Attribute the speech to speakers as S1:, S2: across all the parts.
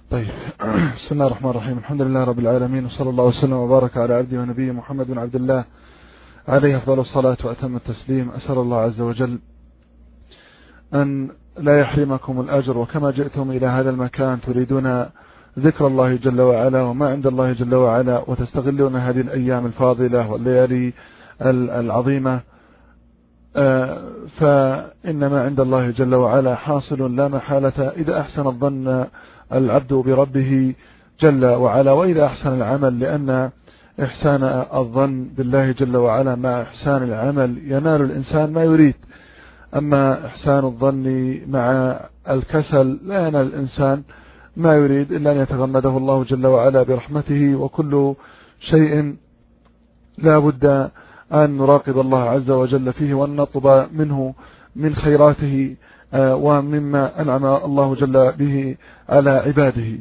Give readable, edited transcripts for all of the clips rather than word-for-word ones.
S1: طيب. بسم الله الرحمن الرحيم. الحمد لله رب العالمين، وصلى الله وسلم وبارك على عبده ونبيه محمد بن عبد الله عليه أفضل الصلاة وأتم التسليم. أسأل الله عز وجل أن لا يحرمكم الأجر، وكما جئتم إلى هذا المكان تريدون ذكر الله جل وعلا وما عند الله جل وعلا، وتستغلون هذه الأيام الفاضلة والليالي العظيمة، فإن ما عند الله جل وعلا حاصل لا محالة إذا أحسن الظن العبد بربه جل وعلا، وإذا أحسن العمل، لأن إحسان الظن بالله جل وعلا مع إحسان العمل ينال الإنسان ما يريد. أما إحسان الظن مع الكسل لا ينال الإنسان ما يريد إلا أن يتغمده الله جل وعلا برحمته، وكل شيء لا بد أن نراقب الله عز وجل فيه، وأن نطلب منه من خيراته ومما أنعم الله جل به على عباده.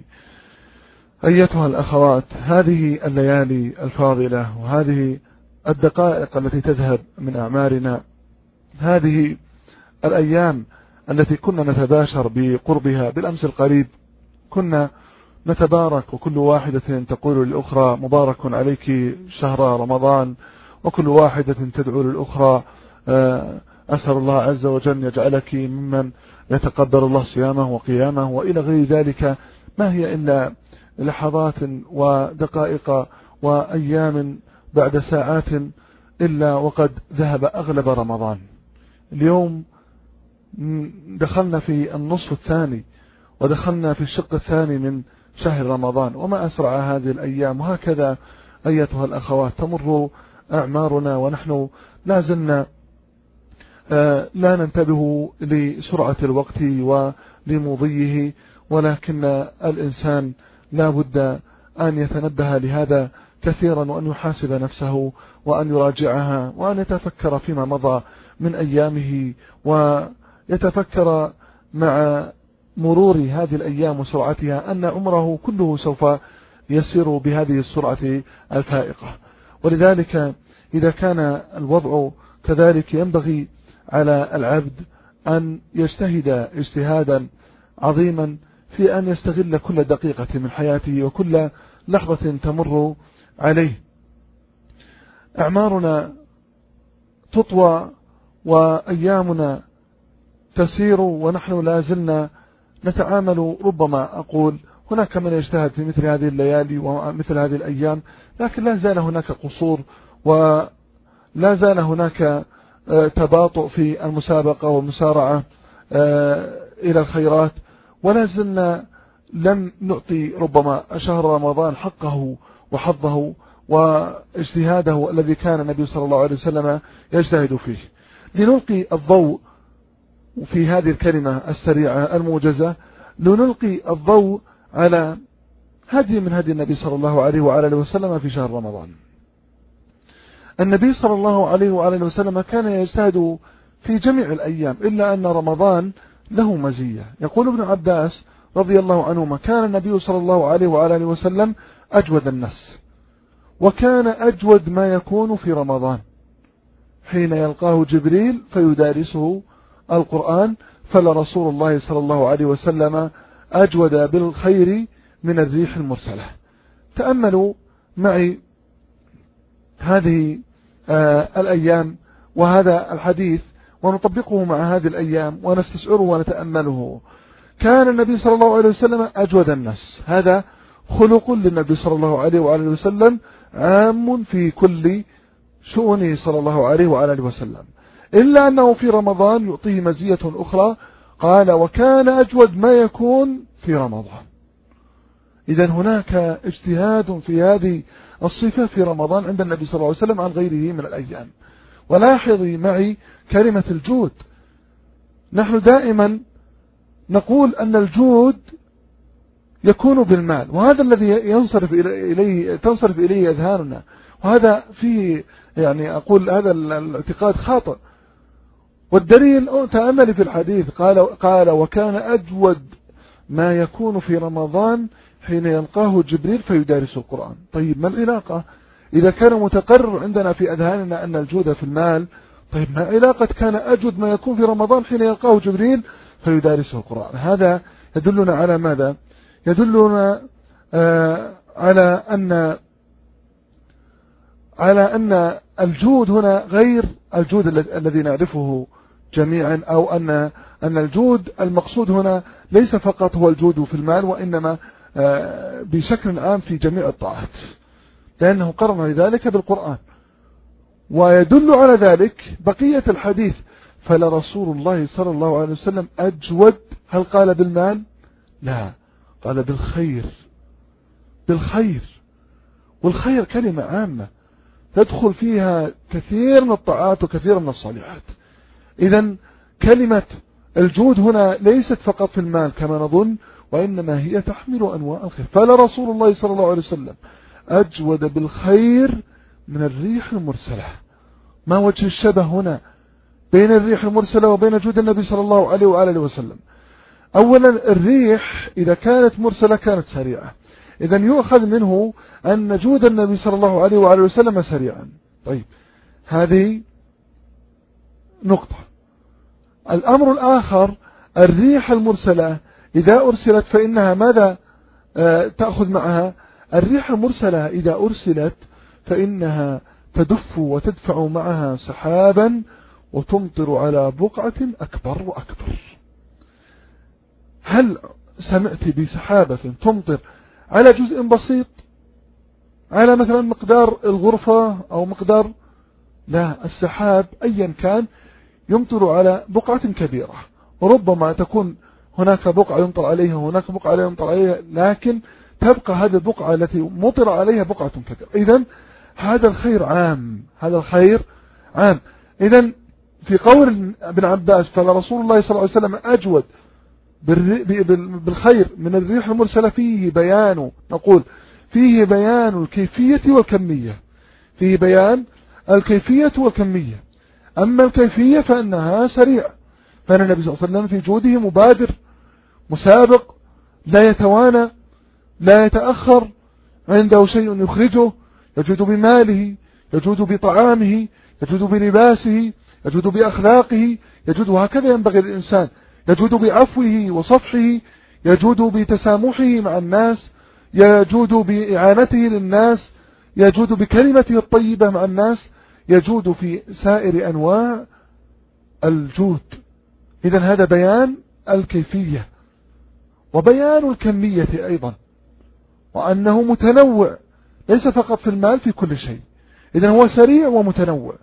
S1: أيتها الأخوات، هذه الليالي الفاضلة وهذه الدقائق التي تذهب من أعمارنا، هذه الأيام التي كنا نتباشر بقربها بالأمس القريب، كنا نتبارك وكل واحدة تقول للأخرى مبارك عليك شهر رمضان، وكل واحدة تدعو للأخرى أسأل الله عز وجل أن يجعلك ممن يتقبل الله صيامه وقيامه وإلى غير ذلك. ما هي إلا لحظات ودقائق وأيام بعد ساعات إلا وقد ذهب أغلب رمضان. اليوم دخلنا في النصف الثاني، ودخلنا في الشق الثاني من شهر رمضان، وما أسرع هذه الأيام. وهكذا أيتها الأخوات تمر أعمارنا ونحن لا زلنا لا ننتبه لسرعة الوقت ولمضيه، ولكن الإنسان لا بد أن يتنبه لهذا كثيرا، وأن يحاسب نفسه وأن يراجعها، وأن يتفكر فيما مضى من أيامه، ويتفكر مع مرور هذه الأيام وسرعتها أن عمره كله سوف يسير بهذه السرعة الفائقة. ولذلك إذا كان الوضع كذلك ينبغي على العبد أن يجتهد اجتهادا عظيما في أن يستغل كل دقيقة من حياته وكل لحظة تمر عليه. أعمارنا تطوى وأيامنا تسير، ونحن لا زلنا نتعامل، ربما أقول هناك من يجتهد في مثل هذه الليالي ومثل هذه الأيام، لكن لا زال هناك قصور، ولا زال هناك تباطؤ في المسابقة والمسارعة إلى الخيرات، ولا زلنا لم نعطي ربما شهر رمضان حقه وحظه واجتهاده الذي كان النبي صلى الله عليه وسلم يجتهد فيه. لنلقي الضوء في هذه الكلمة السريعة الموجزة، لنلقي الضوء على هدي من هدي النبي صلى الله عليه وآله وسلم في شهر رمضان. النبي صلى الله عليه وآله وسلم كان يجتهد في جميع الأيام، إلا أن رمضان له مزية. يقول ابن عباس رضي الله عنهما: كان النبي صلى الله عليه وآله وسلم أجود الناس، وكان أجود ما يكون في رمضان حين يلقاه جبريل فيدارسه القرآن، فلرسول الله صلى الله عليه وسلم أجود بالخير من الريح المرسلة. تأملوا معي هذه الأيام وهذا الحديث، ونطبقه مع هذه الأيام ونستشعره ونتأمله. كان النبي صلى الله عليه وسلم أجود الناس، هذا خلق للنبي صلى الله عليه وآله وسلم عام في كل شؤونه صلى الله عليه وآله وسلم، إلا أنه في رمضان يعطيه مزية أخرى. قال: وكان أجود ما يكون في رمضان. إذن هناك اجتهاد في هذه الصفة في رمضان عند النبي صلى الله عليه وسلم عن غيره من الأيام. ولاحظي معي كلمة الجود. نحن دائما نقول أن الجود يكون بالمال، وهذا الذي تنصرف إليه أذهاننا، وهذا فيه يعني أقول هذا الاعتقاد خاطئ. والدليل تأمل في الحديث، قال: وكان أجود ما يكون في رمضان حين يلقاه جبريل فيدارس القرآن. طيب ما العلاقة؟ إذا كان متقرر عندنا في أذهاننا أن الجود في المال، طيب ما علاقة كان أجود ما يكون في رمضان حين يلقاه جبريل فيدارسه القرآن؟ هذا يدلنا على ماذا؟ يدلنا على أن الجود هنا غير الجود الذي نعرفه جميعا، أو أن الجود المقصود هنا ليس فقط هو الجود في المال، وإنما بشكل عام في جميع الطاعات، لأنه قرن لذلك بالقرآن. ويدل على ذلك بقية الحديث: فلرسول الله صلى الله عليه وسلم أجود. هل قال بالمال؟ لا، قال بالخير. والخير كلمة عامة تدخل فيها كثير من الطاعات وكثير من الصالحات. إذن كلمة الجود هنا ليست فقط في المال كما نظن، وإنما هي تحمل أنواع الخير. فلرسول الله صلى الله عليه وسلم أجود بالخير من الريح المرسلة. ما وجه الشبه هنا بين الريح المرسلة وبين جود النبي صلى الله عليه وآله وسلم؟ أولا، الريح إذا كانت مرسلة كانت سريعة، إذن يؤخذ منه أن جود النبي صلى الله عليه وآله وسلم سريعا. طيب، هذه نقطة. الأمر الآخر: الريح المرسلة إذا أرسلت فإنها ماذا تأخذ معها؟ الريح المرسلة إذا أرسلت فإنها تدف وتدفع معها سحابا وتمطر على بقعة أكبر وأكبر. هل سمعت بسحابة تمطر على جزء بسيط، على مثلا مقدار الغرفة أو مقدار؟ لا، السحاب أيا كان يمطر على بقعة كبيرة، وربما تكون هناك بقعة يمطر عليها وهناك بقعة لا يمطر عليها، لكن تبقى هذه البقعة التي مطر عليها بقعة كبيرة. إذن هذا الخير عام، هذا الخير عام. إذن في قول ابن عباس: فلرسول الله صلى الله عليه وسلم أجود بالخير من الريح المرسلة، فيه بيان، نقول فيه بيان الكيفية والكمية. فيه بيان الكيفية والكمية. أما الكيفية فإنها سريع، فإن النبي صلى الله عليه وسلم في جوده مبادر مسابق، لا يتوانى، لا يتأخر، عنده شيء يخرجه، يجود بماله، يجود بطعامه، يجود بلباسه، يجود بأخلاقه، يجود. وهكذا ينبغي الإنسان، يجود بعفوه وصفحه، يجود بتسامحه مع الناس، يجود بإعانته للناس، يجود بكلمته الطيبة مع الناس، يجود في سائر أنواع الجود. إذن هذا بيان الكيفية وبيان الكمية أيضا، وأنه متنوع ليس فقط في المال، في كل شيء. إذن هو سريع ومتنوع،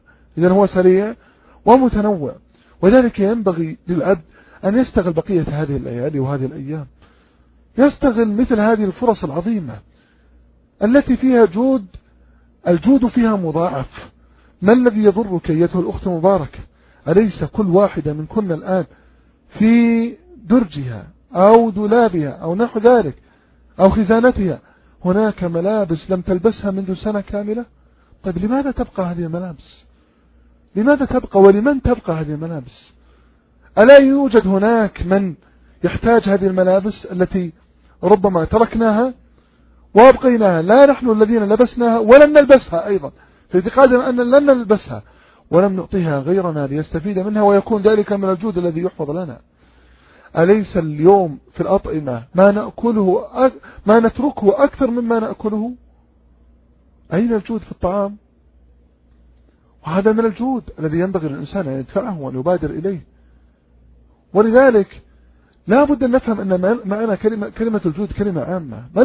S1: وذلك ينبغي للعبد أن يستغل بقية هذه الليالي وهذه الأيام، يستغل مثل هذه الفرص العظيمة التي فيها جود، الجود فيها مضاعف. ما الذي يضرك أيتها الأخت مباركة؟ أليس كل واحدة من كنا الآن في درجها أو دولابها أو نحو ذلك أو خزانتها هناك ملابس لم تلبسها منذ سنة كاملة؟ طيب، لماذا تبقى هذه الملابس؟ لماذا تبقى ولمن تبقى هذه الملابس؟ ألا يوجد هناك من يحتاج هذه الملابس التي ربما تركناها وابقيناها، لا نحن الذين لبسناها ولن نلبسها أيضا، في اعتقادنا أن لن نلبسها ولم نعطيها غيرنا ليستفيد منها، ويكون ذلك من الجود الذي يحفظ لنا. أليس اليوم في الأطعمة ما نتركه أكثر مما نأكله؟ أين الجود في الطعام؟ وهذا من الجود الذي ينبغي للإنسان أن يدفعه وأن يبادر إليه. ولذلك لا بد أن نفهم أن معنى كلمة الجود كلمة عامة. ما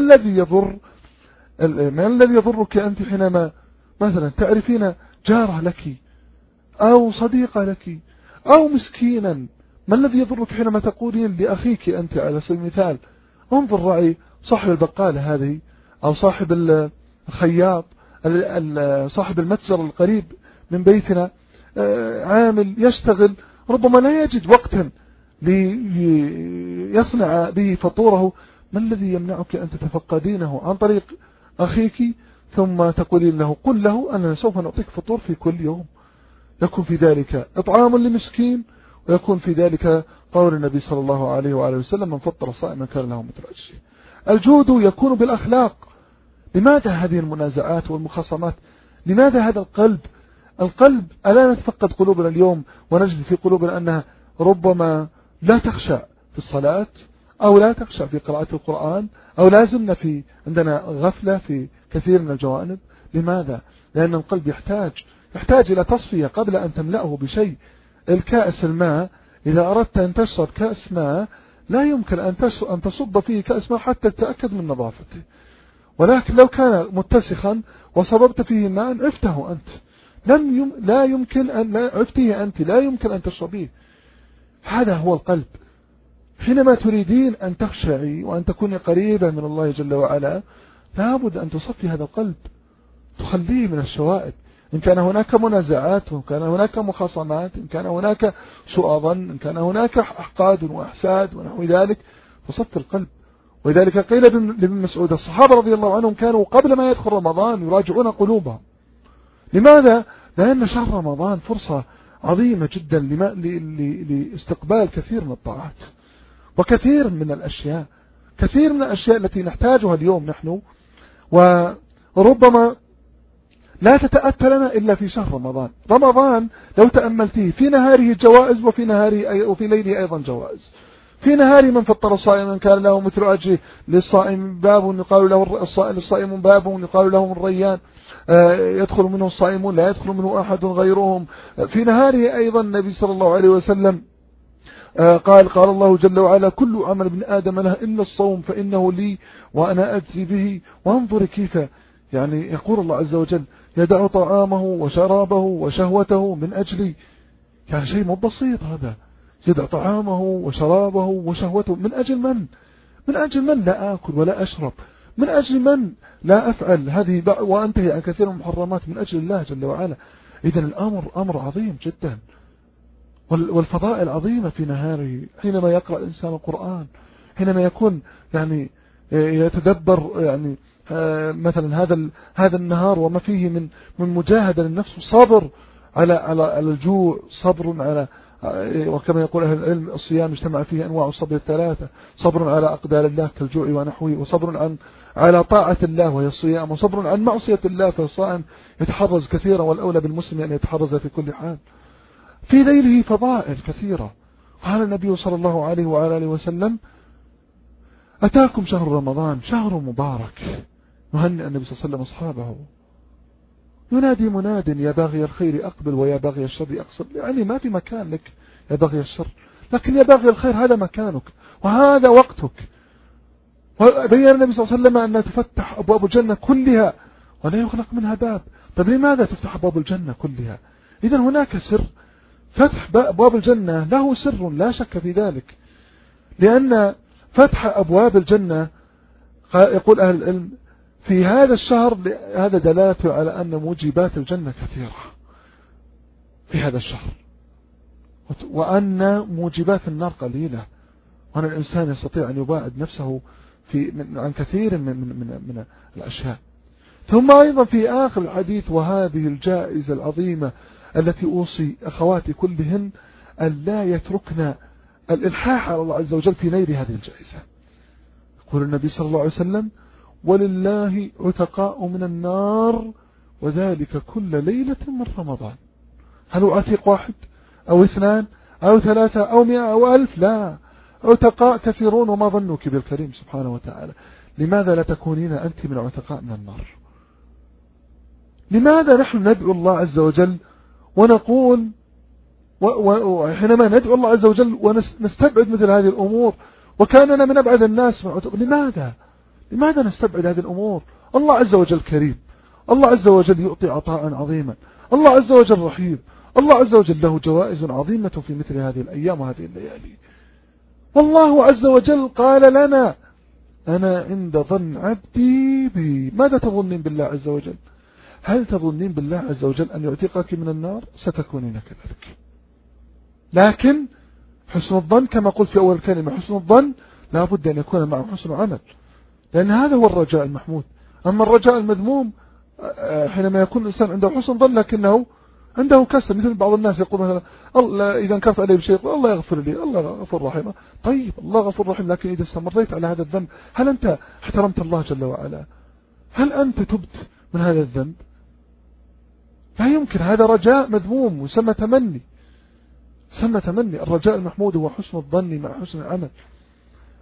S1: الذي يضرك أنت حينما مثلا تعرفين جارة لك أو صديقة لك أو مسكينا؟ ما الذي يضرك حينما تقولين لأخيك أنت على سبيل المثال: انظر رأي صاحب البقالة هذه، أو صاحب الخياط، صاحب المتجر القريب من بيتنا، عامل يشتغل ربما لا يجد وقتا ليصنع به فطوره. ما الذي يمنعك أن تتفقدينه عن طريق أخيك، ثم تقولين له: قل له أنا سوف نعطيك فطور في كل يوم، يكون في ذلك إطعام لمسكين، ويكون في ذلك قول النبي صلى الله عليه وآله وسلم: من فطر صائما كان له مثل أجره. الجود يكون بالأخلاق. لماذا هذه المنازعات والمخاصمات؟ لماذا هذا القلب ألا نتفقد قلوبنا اليوم ونجد في قلوبنا أنها ربما لا تخشع في الصلاة، أو لا تخشع في قراءة القرآن، أو لازلنا عندنا غفلة في كثير من الجوانب. لماذا؟ لأن القلب يحتاج إلى تصفية قبل أن تملأه بشيء. الكأس الماء إذا أردت أن تشرب كأس ماء لا يمكن أن تصب فيه كأس ماء حتى تتأكد من نظافته، ولكن لو كان متسخا وصببت فيه ماء عفته أنت، لا يمكن أن عفته أنت، لا يمكن أن تشربيه. هذا هو القلب. حينما تريدين أن تخشعي وأن تكوني قريبة من الله جل وعلا لابد أن تصفي هذا القلب، تخليه من الشوائب. إن كان هناك منازعات، وإن كان هناك مخاصمات، إن كان هناك سوء ظن، إن كان هناك أحقاد وأحساد ونحو ذلك، فصف القلب. ولذلك قيل لابن مسعود الصحابة رضي الله عنهم كانوا قبل ما يدخل رمضان يراجعون قلوبهم. لماذا؟ لأن شهر رمضان فرصة عظيمة جدا لاستقبال كثير من الطاعات وكثير من الأشياء، كثير من الأشياء التي نحتاجها اليوم نحن، وربما لا تتأتى لنا إلا في شهر رمضان. رمضان لو تأملتيه في نهاره جوائز وفي ليله أيضا جوائز. في نهار من فطر صائما كان له مثل أجره، للصائم باب يقال له للصائم باب يقال له الريان، يدخل منه الصائمون لا يدخل منه أحد غيرهم. في نهاره أيضا النبي صلى الله عليه وسلم قال الله جل وعلا كل عمل ابن آدم له إلا الصوم فإنه لي وأنا أجزي به. وانظر كيف يعني يقول الله عز وجل يدع طعامه وشرابه وشهوته من أجلي. يعني شيء مو بسيط هذا، يدع طعامه وشرابه وشهوته من أجل من؟ من أجل من لا آكل ولا أشرب، من أجل من لا أفعل هذه وأنتهي عن كثير من المحرمات، من أجل الله جل وعلا. إذن الأمر أمر عظيم جدا، والفضائل عظيمة في نهاره. حينما يقرأ الإنسان القرآن، حينما يكون يعني يتدبر يعني مثلا هذا النهار وما فيه من مجاهدة للنفس، صبر على الجوع، صبر على، وكما يقول أهل العلم الصيام اجتمع فيه أنواع الصبر الثلاثة: صبر على أقدار الله كالجوع ونحوه، وصبر على طاعة الله وهي الصيام، وصبر عن معصية الله فالصائم يتحرز كثيرا، والأولى بالمسلم أن يتحرز في كل حال. في ليله فضائل كثيرة. قال النبي صلى الله عليه وعلى آله وسلم أتاكم شهر رمضان شهر مبارك. يهنئ النبي صلى الله عليه وسلم أصحابه، ينادي مناد يا باغي الخير أقبل ويا باغي الشر أقصر. يعني ما في مكان لك يا باغي الشر، لكن يا باغي الخير هذا مكانك وهذا وقتك. وبين النبي صلى الله عليه وسلم أن تفتح أبواب الجنة كلها ولا يغلق منها باب. طيب لماذا تفتح أبواب الجنة كلها؟ إذن هناك سر. فتح أبواب الجنة له سر لا شك في ذلك، لأن فتح أبواب الجنة يقول أهل العلم في هذا الشهر هذا دلالة على أن موجبات الجنة كثيرة في هذا الشهر، وأن موجبات النار قليلة، وأن الإنسان يستطيع أن يباعد نفسه عن كثير من الأشياء. ثم أيضا في آخر الحديث وهذه الجائزة العظيمة التي أوصي أخواتي كلهن أن لا يتركن الإلحاح على الله عز وجل في نيل هذه الجائزة. يقول النبي صلى الله عليه وسلم ولله عتقاء من النار وذلك كل ليلة من رمضان. هل هو عتيق واحد أو اثنان أو ثلاثة أو 100 أو 1000؟ لا، عتقاء كثيرون وما ظنك بالكريم سبحانه وتعالى. لماذا لا تكونين أنت من عتقاء من النار؟ لماذا نحن ندعو الله عز وجل ونقول وحينما ندعو الله عز وجل ونستبعد مثل هذه الأمور وكاننا من أبعد الناس من عتق؟ لماذا نستبعد هذه الأمور؟ الله عز وجل كريم، الله عز وجل يعطي عطاء عظيما، الله عز وجل رحيم، الله عز وجل له جوائز عظيمة في مثل هذه الأيام وهذه الليالي. والله عز وجل قال لنا أنا عند ظن عبدي بي. ماذا تظنين بالله عز وجل؟ هل تظنين بالله عز وجل أن يعتقك من النار؟ ستكونين كذلك. لكن حسن الظن كما قلت في أول كلمة، حسن الظن لا بد أن يكون معه حسن عمل، لأن هذا هو الرجاء المحمود. أما الرجاء المذموم حينما يكون الإنسان عنده حسن ظن لكنه عنده كسر، مثل بعض الناس يقول مثلا الله إذا انكرت عليه بشيء يقول الله يغفر لي، الله غفور رحيم. طيب الله غفور رحيم، لكن إذا استمريت على هذا الذنب هل أنت احترمت الله جل وعلا؟ هل أنت تبت من هذا الذنب؟ لا يمكن. هذا رجاء مذموم وسمى تمني. الرجاء المحمود هو حسن الظن مع حسن العمل.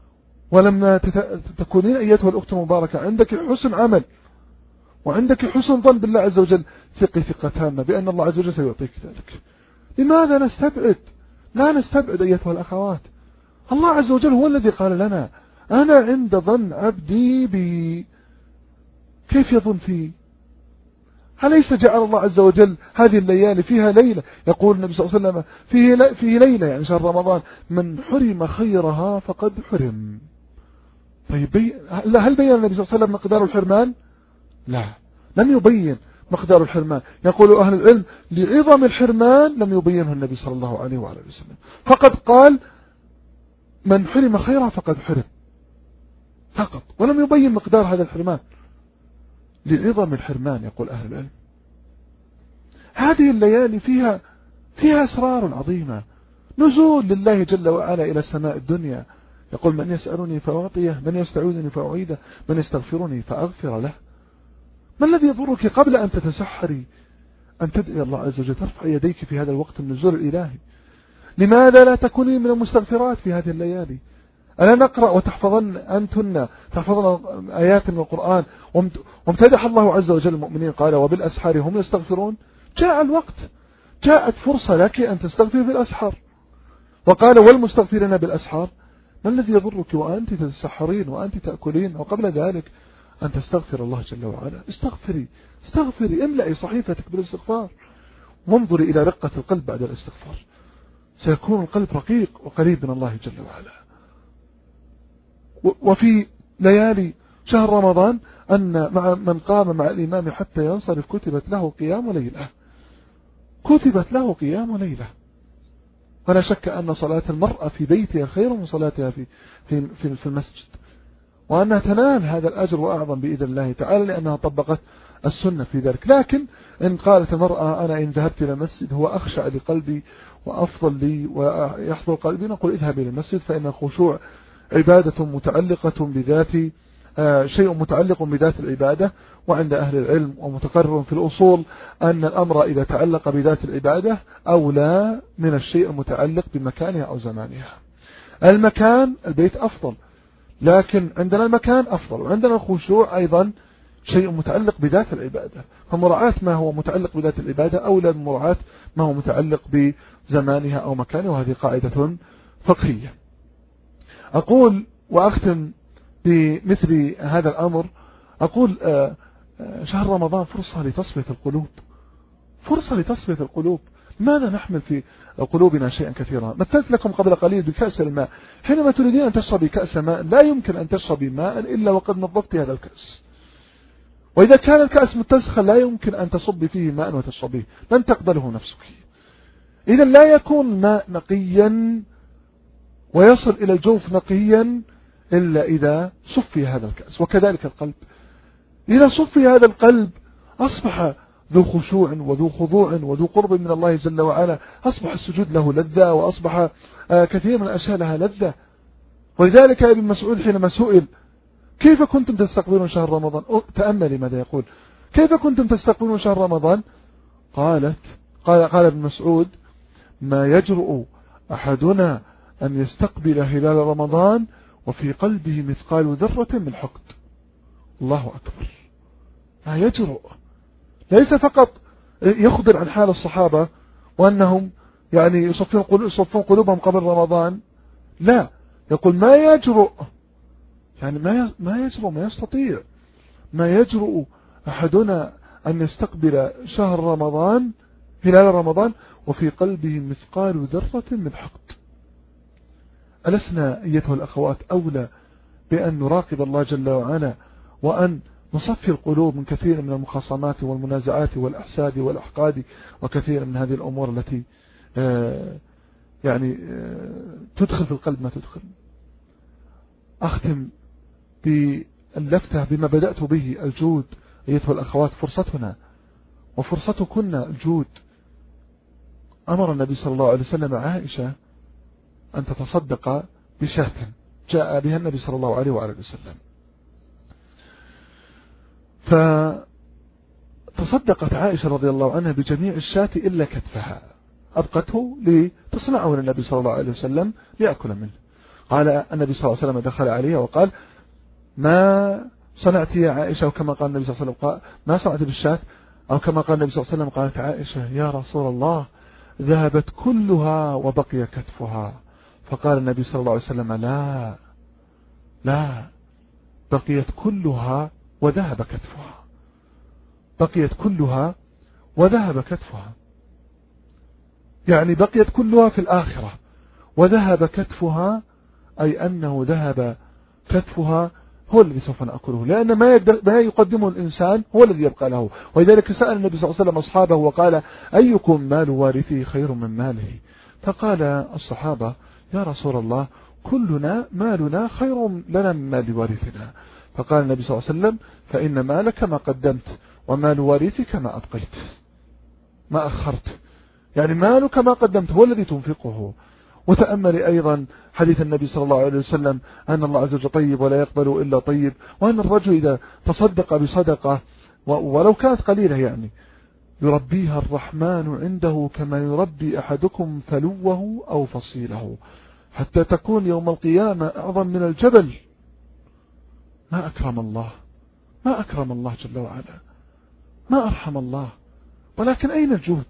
S1: ولما تكونين أيتها الأخت المباركة عندك حسن عمل وعندك حسن ظن بالله عز وجل، ثقي ثقة تامة بأن الله عز وجل سيعطيك ذلك. لماذا نستبعد؟ لا نستبعد أيتها الأخوات. الله عز وجل هو الذي قال لنا أنا عند ظن عبدي بي. كيف يظن فيه؟ أليس جعل الله عز وجل هذه الليالي فيها ليلة؟ يقول النبي صلى الله عليه وسلم فيه ليلة يعني شهر رمضان من حرم خيرها فقد حرم. طيب هل بين النبي صلى الله عليه وسلم مقدار الحرمان؟ لا، لم يبين مقدار الحرمان. يقول أهل العلم لعظم الحرمان لم يبينه النبي صلى الله عليه وعلى وسلم، فقد قال من حرم خيرها فقد حرم فقط، ولم يبين مقدار هذا الحرمان لعظم الحرمان. يقول أهل العلم هذه الليالي فيها أسرار عظيمة، نزول لله جل وعلا إلى سماء الدنيا، يقول من يسألني فأعطيه، من يستعوذني فأعيده، من يستغفرني فأغفر له. ما الذي يضرك قبل أن تتسحري أن تدعي الله عز وجل، ترفع يديك في هذا الوقت النزول الإلهي؟ لماذا لا تكوني من المستغفرات في هذه الليالي؟ ألا نقرأ وتحفظن أنتن تحفظن آيات من القرآن وامتدح الله عز وجل المؤمنين قال وبالأسحار هم يستغفرون. جاء الوقت، جاءت فرصة لك أن تستغفر بالأسحار، وقال والمستغفرين بالأسحار. ما الذي يضرك وأنت تتسحرين وأنت تأكلين وقبل ذلك أن تستغفر الله جل وعلا؟ استغفري املئي صحيفتك بالاستغفار، وانظري إلى رقة القلب بعد الاستغفار، سيكون القلب رقيق وقريب من الله جل وعلا. وفي ليالي شهر رمضان أن مع من قام مع الإمام حتى ينصرف كتبت له قيام ليلة، كتبت له قيام ليلة. ولا شك أن صلاة المرأة في بيتها خير من صلاتها في المسجد، وأنها تنال هذا الأجر وأعظم بإذن الله تعالى لأنها طبقت السنة في ذلك. لكن إن قالت المرأة أنا إن ذهبت إلى المسجد هو أخشع لقلبي وأفضل لي ويحضر قلبي، نقول اذهب إلى المسجد، فإن الخشوع عبادة متعلقة بذات شيء متعلق بذات العبادة. وعند أهل العلم ومتقرر في الأصول أن الأمر إذا تعلق بذات العبادة أولى من الشيء المتعلق بمكانها أو زمانها. المكان البيت أفضل، لكن عندنا المكان أفضل، وعندنا الخشوع أيضا شيء متعلق بذات العبادة، فمراعاة ما هو متعلق بذات العبادة أولى من مراعاة ما هو متعلق بزمانها أو مكانها، وهذه قاعدة فقهية. أقول وأختم بمثل هذا الأمر، أقول شهر رمضان فرصة لتصفية القلوب، فرصة لتصفية القلوب. ماذا نحمل في قلوبنا شيئا كثيرا؟ مثلت لكم قبل قليل بكأس الماء، حينما تريدين أن تشربي كأس ماء لا يمكن أن تشربي ماء إلا وقد نظفت هذا الكأس، وإذا كان الكأس متسخا لا يمكن أن تصبي فيه ماء وتشربيه، لن تقبله نفسك. إذا لا يكون ماء نقيا ويصل إلى الجوف نقيا إلا إذا صفي هذا الكأس. وكذلك القلب، إذا صفي هذا القلب أصبح ذو خشوع وذو خضوع وذو قرب من الله جل وعلا، أصبح السجود له لذة، وأصبح كثير من الأشياء لها لذة. ولذلك ابن مسعود حينما سئل كيف كنتم تستقبلون شهر رمضان، تأملي ماذا يقول، كيف كنتم تستقبلون شهر رمضان؟ قال ابن مسعود ما يجرؤ أحدنا أن يستقبل هلال رمضان وفي قلبه مثقال ذرة من حقد. الله أكبر، ما يجرؤ، ليس فقط يخبر عن حال الصحابة وأنهم يعني يصفون قلوبهم قبل رمضان، لا، يقول ما يجرؤ، يعني ما يجرؤ، ما يستطيع، ما يجرؤ أحدنا أن يستقبل شهر رمضان هلال رمضان وفي قلبه مثقال ذرة من حقد. ألسنا أيتها الأخوات أولى بأن نراقب الله جل وعلا وأن نصفي القلوب من كثير من المخاصمات والمنازعات والأحساد والأحقاد وكثير من هذه الأمور التي تدخل في القلب ما تدخل. أختم باللفتة بما بدأت به، الجود. أيتها الأخوات فرصتنا وفرصتكن الجود. أمر النبي صلى الله عليه وسلم عائشة أن تتصدق بشاة جاء بها النبي صلى الله عليه وآله وسلم، فتصدقت عائشة رضي الله عنها بجميع الشاة إلا كتفها، أبقته لتصنعه للنبي صلى الله عليه وسلم ليأكل منه. قال النبي صلى الله عليه وسلم دخل عليها وقال ما صنعت يا عائشة، وكما قال النبي صلى الله عليه وسلم قال ما صنعت بالشاة، أو كما قال النبي صلى الله عليه وسلم قالت عائشة يا رسول الله ذهبت كلها وبقي كتفها. فقال النبي صلى الله عليه وسلم لا بقيت كلها وذهب كتفها، بقيت كلها وذهب كتفها، يعني بقيت كلها في الآخرة وذهب كتفها، أي أنه ذهب كتفها هو الذي سوف نأكله، لأن ما يقدمه الإنسان هو الذي يبقى له. ولذلك سأل النبي صلى الله عليه وسلم أصحابه وقال أيكم مال وارثه خير من ماله؟ فقال الصحابة يا رسول الله كلنا مالنا خير لنا من مال وارثنا. فقال النبي صلى الله عليه وسلم فإن مالك ما قدمت ومال وارثك ما أبقيت، ما أخرت، يعني مالك ما قدمت هو الذي تنفقه. وتأمل أيضا حديث النبي صلى الله عليه وسلم أن الله عز وجل طيب ولا يقبل إلا طيب، وأن الرجل إذا تصدق بصدقة ولو كانت قليلة يعني يربيها الرحمن عنده كما يربي أحدكم فلوه أو فصيله، حتى تكون يوم القيامة أعظم من الجبل. ما أكرم الله، ما أكرم الله جل وعلا، ما أرحم الله. ولكن أين الجهد؟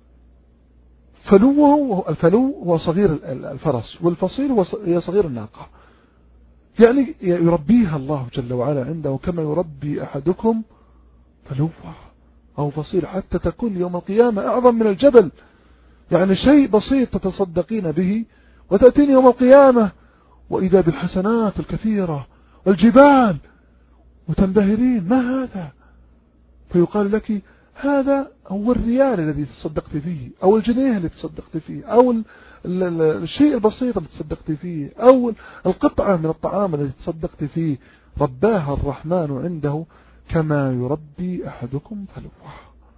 S1: الفلو هو صغير الفرس، والفصيل هي صغير الناقة، يعني يربيها الله جل وعلا عنده كما يربي أحدكم فلوه أو فصيل، حتى تكون يوم القيامة أعظم من الجبل. يعني شيء بسيط تتصدقين به وتأتين يوم القيامة وإذا بالحسنات الكثيرة والجبال وتنبهرين ما هذا؟ فيقال لك هذا هو الريال الذي تصدقت فيه، أو الجنيه الذي تصدقت فيه، أو الشيء البسيط الذي تصدقت فيه، أو القطعة من الطعام الذي تصدقت فيه. رباها الرحمن عنده كما يربي أحدكم فلوه.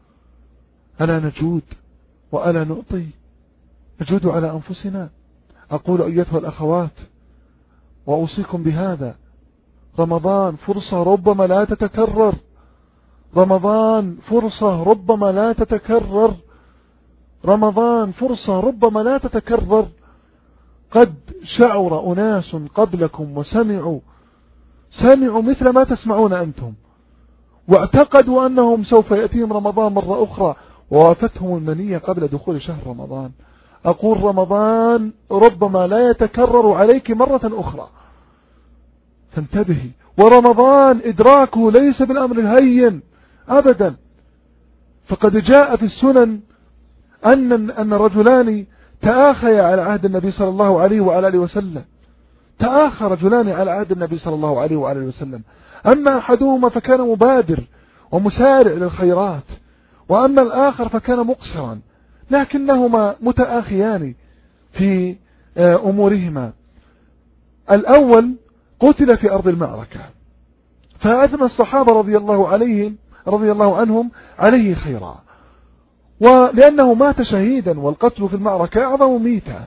S1: ألا نجود وألا نعطي؟ نجود على أنفسنا. أقول أيتها الأخوات وأوصيكم بهذا، رمضان فرصة ربما لا تتكرر، رمضان فرصة ربما لا تتكرر، رمضان فرصة ربما لا تتكرر. قد شعر أناس قبلكم وسمعوا مثل ما تسمعون أنتم، واعتقدوا أنهم سوف يأتيهم رمضان مرة أخرى، ووافتهم المنية قبل دخول شهر رمضان. أقول رمضان ربما لا يتكرر عليك مرة أخرى، فانتبهي. ورمضان إدراكه ليس بالأمر الهين أبدا، فقد جاء في السنن أن رجلان تآخيا على عهد النبي صلى الله عليه وعلى آله وسلم، تآخى رجلان على عهد النبي صلى الله عليه وعلى آله وسلم، أما أحدهما فكان مبادر ومسارع للخيرات، وأما الآخر فكان مقصرا، لكنهما متآخيان في أمورهما. الأول قتل في أرض المعركة، فأثنى الصحابة رضي الله عنهم عليه خيرا، ولأنه مات شهيدا والقتل في المعركة أعظم ميتا.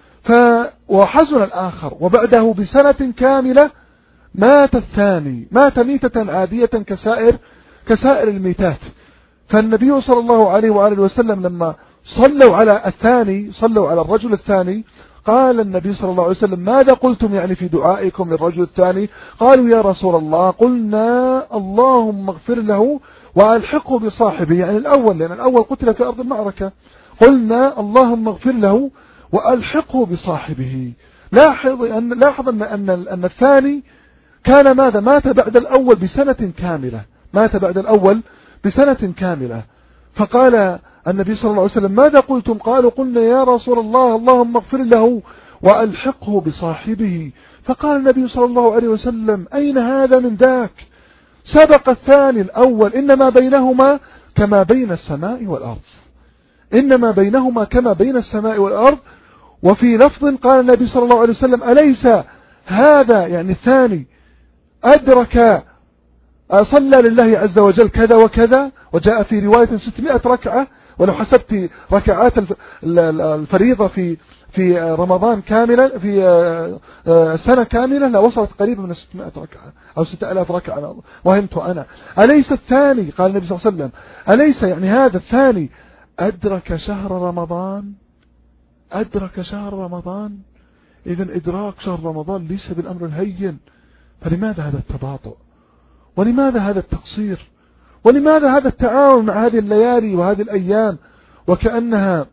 S1: وحزن الآخر، وبعده بسنة كاملة مات الثاني، مات ميتة عادية كسائر الميتات. فالنبي صلى الله عليه وآله وسلم لما صلوا على الرجل الثاني، قال النبي صلى الله عليه وسلم ماذا قلتم يعني في دعائكم للرجل الثاني؟ قالوا يا رسول الله قلنا اللهم اغفر له وألحقه بصاحبه، يعني الأول، لأن الأول قتل في أرض المعركة، قلنا اللهم اغفر له وألحقه بصاحبه. لاحظ أن الثاني كان ماذا؟ مات بعد الأول بسنة كاملة، مات بعد الأول بسنة كاملة. فقال النبي صلى الله عليه وسلم ماذا قلتم؟ قالوا قلنا يا رسول الله اللهم اغفر له وألحقه بصاحبه. فقال النبي صلى الله عليه وسلم أين هذا من ذاك؟ سبق الثاني الأول، إنما بينهما كما بين السماء والأرض، إنما بينهما كما بين السماء والأرض. وفي لفظ قال النبي صلى الله عليه وسلم أليس هذا يعني الثاني أدرك صلى لله عز وجل كذا وكذا، وجاء في رواية 600 ركعة، ولو حسبت ركعات الفريضة في رمضان كاملا في سنة كاملة لا وصلت قريبا من 600 ركعة أو 6000 ركعة، وهمت أنا. أليس الثاني، قال النبي صلى الله عليه وسلم أليس يعني هذا الثاني أدرك شهر رمضان، أدرك شهر رمضان، إذن إدراك شهر رمضان ليس بالأمر الهين. فلماذا هذا التباطؤ؟ ولماذا هذا التقصير؟ ولماذا هذا التعاون مع هذه الليالي وهذه الأيام وكأنها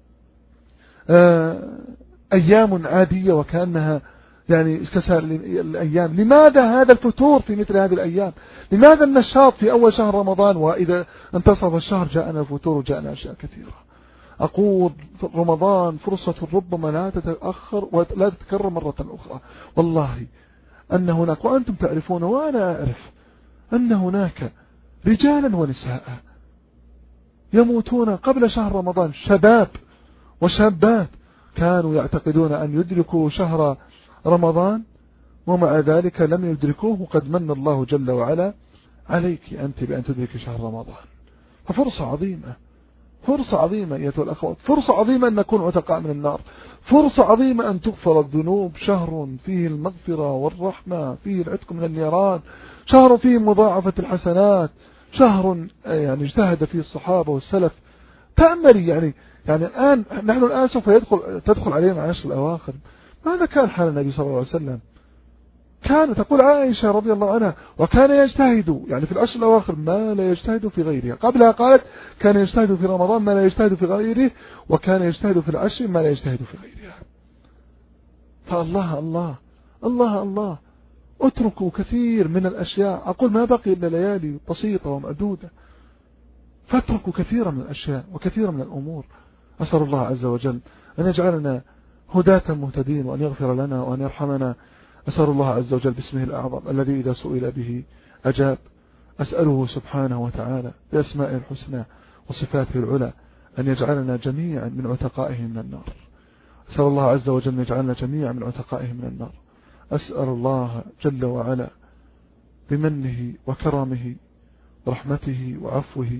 S1: أيام عادية، وكأنها يعني كسائر الأيام؟ لماذا هذا الفتور في مثل هذه الأيام؟ لماذا النشاط في أول شهر رمضان وإذا انتصف الشهر جاءنا الفتور وجاءنا أشياء كثيرة؟ أقول رمضان فرصة ربما لا تتأخر ولا تتكرر مرة أخرى. والله أن هناك، وأنتم تعرفون وأنا أعرف، أن هناك رجالا ونساء يموتون قبل شهر رمضان، شباب وشابات كانوا يعتقدون أن يدركوا شهر رمضان ومع ذلك لم يدركوه. قد من الله جل وعلا عليك أنت بأن تدرك شهر رمضان. ففرصة عظيمة، فرصة عظيمة أيها الأخوات، فرصة عظيمة أن نكون عتقاء من النار، فرصة عظيمة أن تغفر الذنوب، شهر فيه المغفرة والرحمة، فيه العتق من النيران، شهر فيه مضاعفة الحسنات، شهر يعني اجتهد فيه الصحابة والسلف. تأملي يعني الآن نحن الآن سوف تدخل علينا عشر الأواخر. ماذا كان حال النبي صلى الله عليه وسلم؟ كان تقول عائشة رضي الله عنها وكان يجتهد يعني في العشر الأواخر ما لا يجتهد في غيرها. قبلها قالت كان يجتهد في رمضان ما لا يجتهد في غيره، وكان يجتهد في العشر ما لا يجتهد في غيرها. فالله الله الله الله، اتركوا كثير من الأشياء. أقول ما بقي إلا ليالي بسيطة ومعدودة، فاتركوا كثيرا من الأشياء وكثيرا من الأمور. أسأل الله عز وجل أن يجعلنا هداة مهتدين، وأن يغفر لنا وأن يرحمنا. أسأل الله عز وجل باسمه الأعظم الذي إذا سئل به أجاب، أسأله سبحانه وتعالى بأسمائه الحسنى وصفاته العلى أن يجعلنا جميعا من عتقائه من النار. أسأل الله عز وجل أن يجعلنا جميعا من عتقائه من النار. أسأل الله جل وعلا بمنه وكرمه ورحمته وعفوه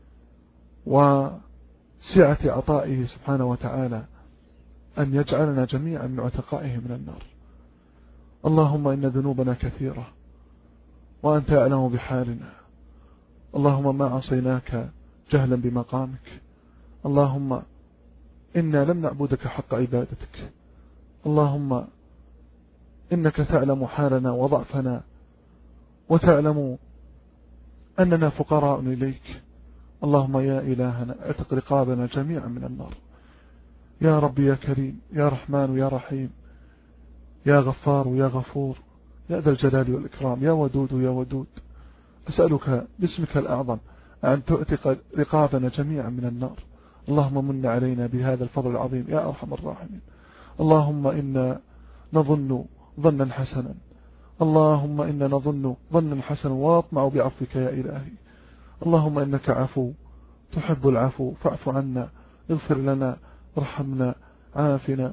S1: وسعة عطائه سبحانه وتعالى أن يجعلنا جميعا من عتقائه من النار. اللهم إن ذنوبنا كثيرة وأنت أعلم بحالنا. اللهم ما عصيناك جهلا بمقامك. اللهم إنا لم نعبدك حق عبادتك. اللهم إنك تعلم حالنا وضعفنا، وتعلم أننا فقراء إليك. اللهم يا إلهنا اعتق رقابنا جميعا من النار. يا رب يا كريم يا رحمن يا رحيم يا غفار يا غفور يا ذا الجلال والإكرام يا ودود يا ودود، أسألك باسمك الأعظم أن تعتق رقابنا جميعا من النار. اللهم من علينا بهذا الفضل العظيم يا أرحم الراحمين. اللهم إنا نظن ظنا حسنا، اللهم إنا نظن ظنا حسنا ونطمع بعفوك يا إلهي. اللهم إنك عفو تحب العفو فاعف عنا، اغفر لنا، ارحمنا، عافنا.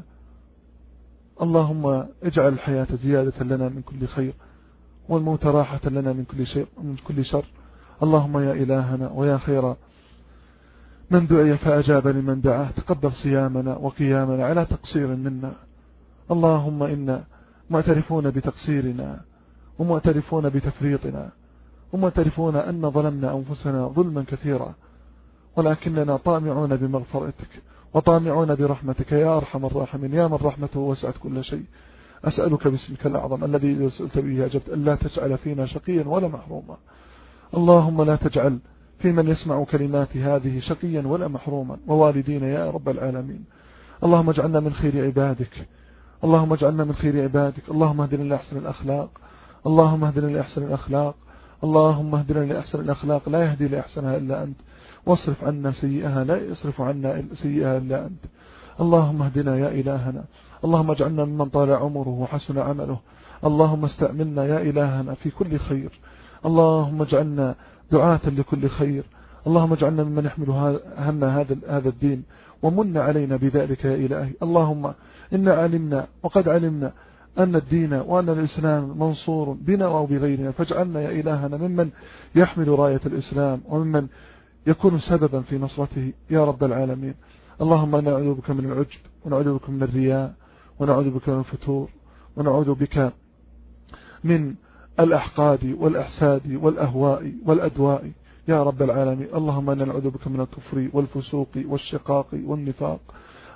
S1: اللهم اجعل الحياة زيادة لنا من كل خير، والموت راحة لنا من كل شر. اللهم يا إلهنا ويا خير من دعي فأجاب لمن دعاه، تقبل صيامنا وقيامنا على تقصير منا. اللهم إنا معترفون بتقصيرنا ومعترفون بتفريطنا ومعترفون أن ظلمنا أنفسنا ظلما كثيرا، ولكننا طامعون بمغفرتك وطامعون برحمتك يا أرحم الراحمين يا من رحمته وسعت كل شيء. أسألك باسمك الأعظم الذي إذا سئلت به أجبت أن لا تجعل فينا شقيا ولا محروما. اللهم لا تجعل في من يسمع كلمات هذه شقيا ولا محروما، ووالدين يا رب العالمين. اللهم اجعلنا من خير عبادك، اللهم اجعلنا من خير عبادك. اللهم اهدنا لأحسن الأخلاق، اللهم اهدنا لأحسن الأخلاق، اللهم اهدنا لأحسن الأخلاق لا يهدي لأحسنها إلا أنت، واصرف عنا سيئها لا يصرف عنا سيئها إلا أنت. اللهم اهدنا يا إلهنا، اللهم اجعلنا ممن طال عمره وحسن عمله. اللهم استأمنا يا إلهنا في كل خير. اللهم اجعلنا دعاة لكل خير. اللهم اجعلنا ممن يحمل هم هذا الدين ومن علينا بذلك يا إلهي. اللهم إنا علمنا وقد علمنا أن الدين وأن الإسلام منصور بنا أو بغيرنا، فاجعلنا يا إلهنا ممن يحمل راية الإسلام وممن يكون سببا في نصرته يا رب العالمين. اللهم إنا نعوذ بك من العجب، ونعوذ بك من الرياء، ونعوذ بك من الفتور، ونعوذ بك من الأحقاد والأحساد والأهواء والأدواء يا رب العالمين. اللهم إنا نعوذ بك من الكفر والفسوق والشقاق والنفاق.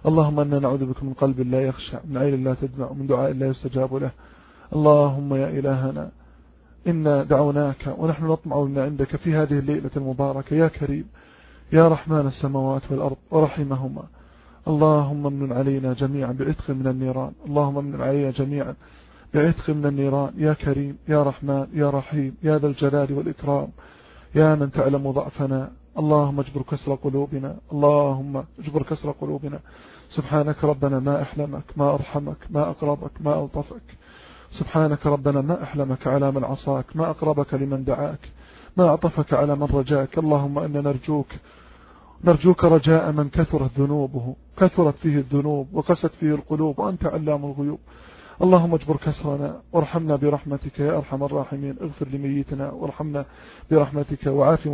S1: اللهم أننا نعوذ بك من قلب لا يخشع، من عين لا تدمع، من دعاء لا يستجاب له. اللهم يا إلهنا إنا دعوناك ونحن نطمع من عندك في هذه الليلة المباركة يا كريم يا رحمن السماوات والأرض ورحمهما. اللهم امن علينا جميعا بعتق من النيران، اللهم امن علينا جميعا بعتق من النيران يا كريم يا رحمن يا رحيم يا ذا الجلال والإكرام يا من تعلم ضعفنا. اللهم اجبر كسر قلوبنا، اللهم اجبر كسر قلوبنا. سبحانك ربنا ما أحلمك ما أرحمك ما أقربك ما ألطفك. سبحانك ربنا ما أحلمك على من عصاك، ما أقربك لمن دعاك، ما أعطفك على من رجاك. اللهم إنا نرجوك رجاء من كثرت فيه الذنوب وقست فيه القلوب وأنت علام الغيوب. اللهم اجبر كسرنا وارحمنا برحمتك يا أرحم الراحمين. اغفر لميتنا وارحمنا برحمتك وعافي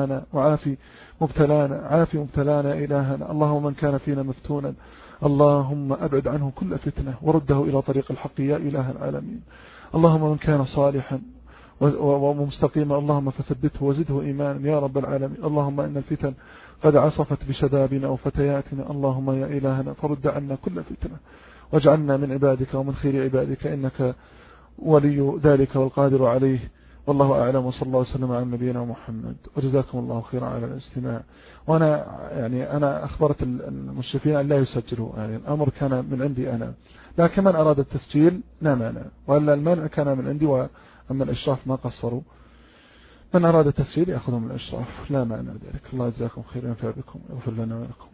S1: مبتلانا إلهنا. اللهم من كان فينا مفتونا اللهم أبعد عنه كل فتنة ورده إلى طريق الحق يا إله العالمين. اللهم من كان صالحا ومستقيما اللهم فثبته وزده إيمانا يا رب العالمين. اللهم إن الفتن قد عصفت بشبابنا وفتياتنا، اللهم يا إلهنا فرد عنا كل فتنة واجعلنا من عبادك ومن خير عبادك إنك ولي ذلك والقادر عليه. والله أعلم، وصلى الله وسلم على نبينا محمد، وجزاكم الله خيرا على الاستماع. أنا أخبرت المشرفين أن لا يسجلوا، يعني الأمر كان من عندي أنا، لكن من أراد التسجيل لا مانع، وإلا المنع كان من عندي، وأما الإشراف ما قصروا. من أراد التسجيل يأخذه من الإشراف لا مانع ذلك. الله يجزاكم خيرا وينفع بكم ويغفر لنا ولكم.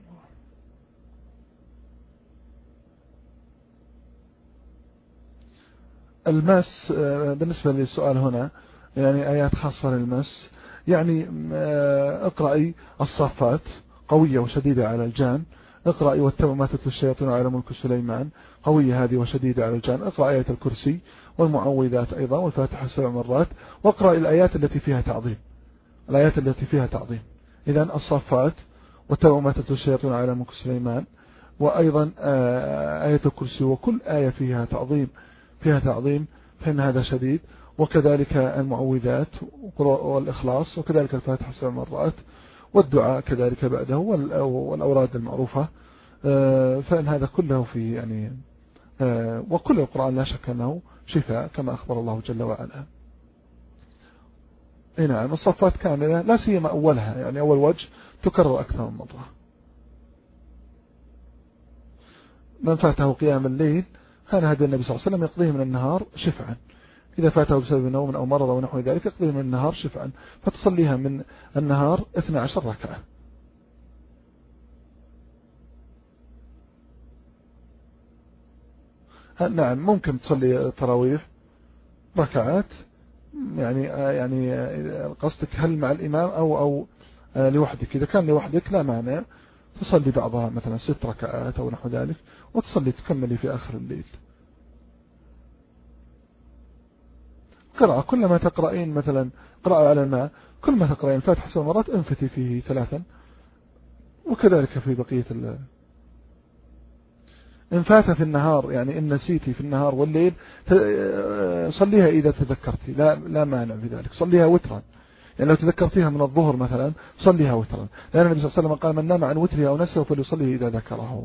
S1: المس بالنسبة للسؤال هنا، يعني آيات خاصة للمس، يعني اقرأي الصافات قوية وشديدة على الجان، اقرأي واتبعوا ما تتلو الشياطين على ملك سليمان قوية هذه وشديدة على الجان. اقرأ آية الكرسي والمعوذات أيضا والفاتحة 7 مرات، واقرأ الآيات التي فيها تعظيم. إذن الصافات واتبعوا ما تتلو الشياطين على ملك سليمان، وأيضا آية الكرسي، وكل آية فيها تعظيم فإن هذا شديد. وكذلك المعوذات والإخلاص، وكذلك الفاتحة 7 مرات، والدعاء كذلك بعده، والأوراد المعروفة. فإن هذا كله في يعني وكل القرآن لا شك أنه شفاء كما أخبر الله جل وعلا. نعم الصفات كاملة لا سيما أولها، يعني أول وجه تكرر أكثر من مرة. من فاته قيام الليل كان هذا النبي صلى الله عليه وسلم يقضيه من النهار شفعا، إذا فاته بسبب نوم أو مرض أو نحو ذلك يقضيه من النهار شفعا، فتصليها من النهار 12 ركعة. نعم ممكن تصلي تراويح ركعات، يعني قصدك هل مع الإمام أو لوحدك؟ إذا كان لوحدك لا مانع تصلي بعضها مثلا 6 ركعات أو نحو ذلك، وتصلي تكملي في آخر الليل. قراءة كلما تقرأين مثلا قراءة على الماء، كل ما تقرأين الفاتحة 7 مرات انفتي فيه 3، وكذلك في بقية إن فات في النهار، يعني إن نسيتي في النهار والليل صليها إذا تذكرتي، لا مانع في ذلك. صليها وترا، يعني لو تذكرتيها من الظهر مثلا صليها وترا، لأن النبي صلى الله عليه وسلم قال من نام عن وترها أو نسيه فليصليه إذا ذكره.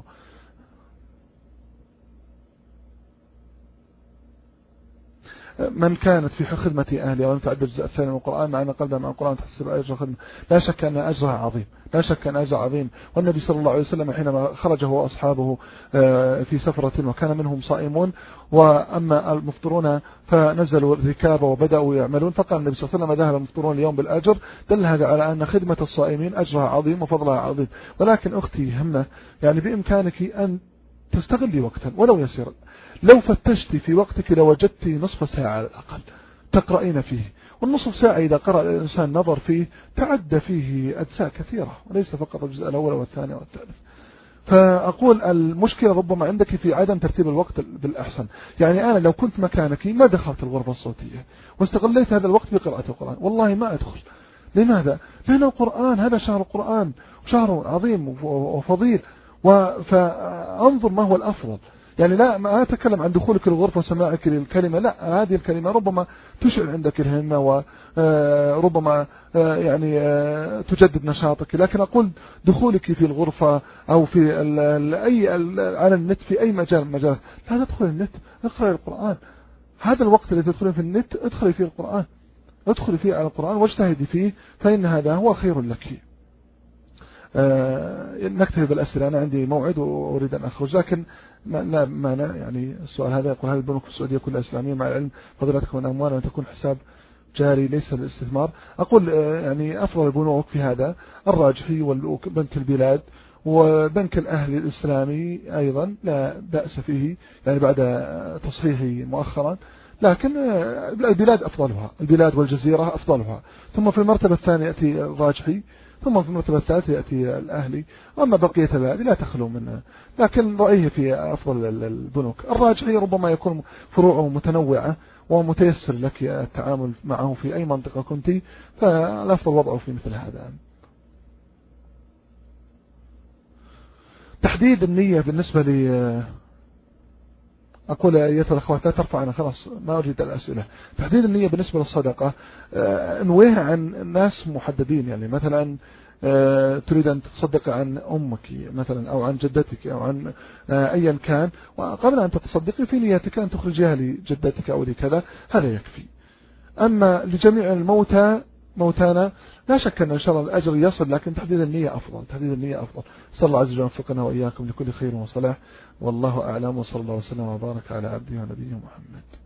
S1: من كانت في خدمة أهلها ولم تعد الجزء الثاني من القرآن مع أن قلبها مع القرآن تحسب أجر خدمة، لا شك أن أجرها عظيم. والنبي صلى الله عليه وسلم حينما خرج هو وأصحابه في سفرة وكان منهم صائمون وأما المفطرون فنزلوا الركاب وبدأوا يعملون، فقال النبي صلى الله عليه وسلم ذهب المفطرون اليوم بالأجر. دل هذا على أن خدمة الصائمين أجرها عظيم وفضلها عظيم. ولكن أختي همة، يعني بإمكانك أن تستغلي وقتا ولو يسير، لو فتشت في وقتك لوجدت نصف ساعة على الأقل تقرأين فيه، والنصف ساعة إذا قرأ الإنسان نظر فيه تعد فيه أجزاء كثيرة وليس فقط الجزء الأول والثاني والثالث. فأقول المشكلة ربما عندك في عدم ترتيب الوقت بالأحسن. يعني أنا لو كنت مكانك ما دخلت الغرفة الصوتية واستغليت هذا الوقت بقراءة القرآن، والله ما أدخل. لماذا؟ لأن القرآن هذا شهر القرآن، شهر عظيم وفضيل، فأنظر ما هو الأفضل. يعني لا ما أتكلم عن دخولك الغرفة وسماعك للكلمة، لا، هذه الكلمة ربما تشعل عندك الهمة وربما يعني تجدد نشاطك، لكن أقول دخولك في الغرفة أو في على النت في أي مجال لا تدخل النت، اقرأ القرآن. هذا الوقت الذي تدخل في النت ادخلي فيه القرآن، ادخلي فيه على القرآن واجتهدي فيه، فإن هذا هو خير لك. نكتفي بالأسئلة، أنا عندي موعد وأريد أن أخرج، لكن ما يعني السؤال هذا يقول هل البنوك في السعودية كلها إسلامية؟ مع العلم فضلتكم من أموال أن تكون حساب جاري ليس للاستثمار. أقول يعني أفضل البنوك في هذا الراجحي وبنك البلاد وبنك الأهلي الإسلامي أيضا لا بأس فيه يعني بعد تصحيحه مؤخرا، لكن البلاد أفضلها، البلاد والجزيرة أفضلها، ثم في المرتبة الثانية يأتي الراجحي، ثم في المرتبة الثالثة يأتي الأهلي، أما بقية هذه لا تخلو منها، لكن رأيه في أفضل البنوك. الراجحي ربما يكون فروعه متنوعة ومتيسر لك التعامل معه في أي منطقة كنت، فالأفضل وضعه في مثل هذا. تحديد النية بالنسبة لي أقول أيها الأخوات لا ترفع، أنا خلاص ما أريد الأسئلة. تحديد النية بالنسبة للصدقة انويها عن ناس محددين، يعني مثلا تريد أن تصدق عن أمك مثلا أو عن جدتك أو عن أيا كان، وقبل أن تتصدقي في نيتك أن تخرجها لجدتك أو لكذا، هذا يكفي. أما لجميع موتانا لا شك أن شاء الله الأجر يصل، لكن تحديد النية أفضل، تحديد النية أفضل. صلى الله عز وجل وفقنا وإياكم لكل خير وصلاح، والله أعلم، وصلى الله وسلم وبارك على عبده ونبيه محمد.